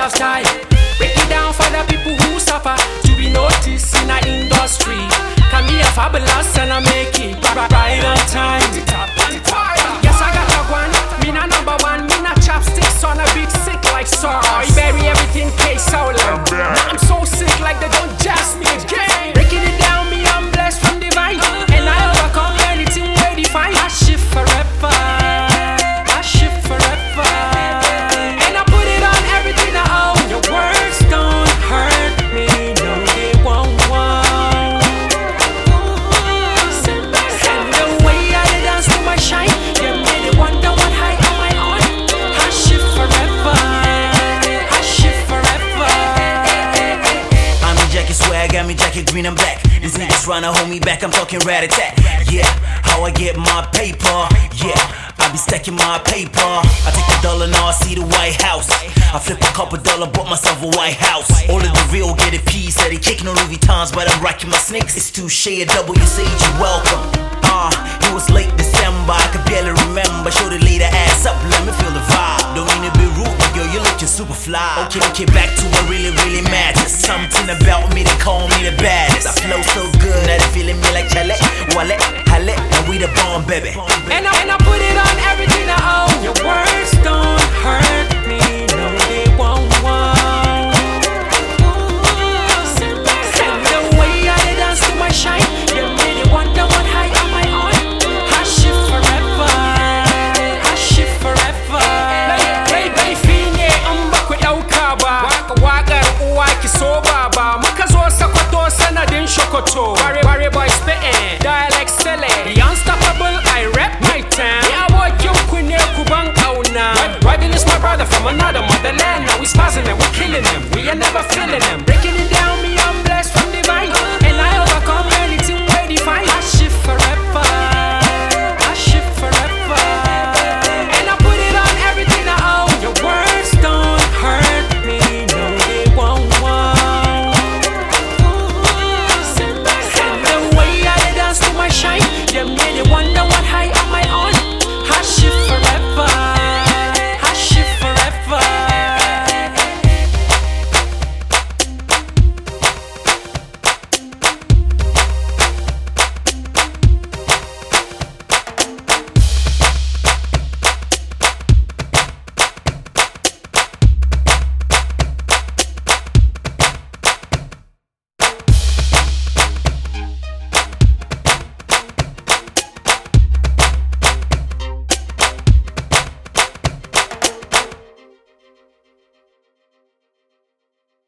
style. Break it down for the people who suffer to be noticed in our industry. Can be a fabulous and I make it right on time. Yes, I got a one, me na number one, me na chopsticks on a beat sick like sauce. I bury everything case so low. I'm so sick like they don't jazz me again. Breaking it down, me I'm blessed from divine, and I overcome anything where define. I shift forever, I shift forever, and I put it on everything I own. Your words don't hurt me, no they won't. And the way I dance to my shine, you made it wonder what high am I on. I shift forever, I shift forever. I'm in jacket swag, got me jacket green and black. These niggas tryna hold me back, I'm talking rat-a-tat. Yeah, how I get my paper. Yeah, I be stacking my paper. I take $1 now, I see the White House. I flip a couple $, bought myself a White House. All of the real get a piece, said he kicking on Louis Vuittons, but I'm rocking my sneakers. It's Touche, a double, you say you welcome. It was late December, I could barely remember. Show the leader ass up, let me feel the vibe. Don't mean to be rude, but girl, you're looking super fly. Okay, back to what really matters. Something about me, they call me the baddest. I flow so good, now they feeling me like Chalet, Wallet, Halle, and we the bomb, baby. And I put it on everything I own. Your words don't hurt me, no they won't. And the way I dance to my shine, you made it wonder what high am I on. I shift forever, I shift forever. Baby, finye ambakwe yaukaba. Waka uwaki so baba. Makazo sakwato sanadin shokoto. Bare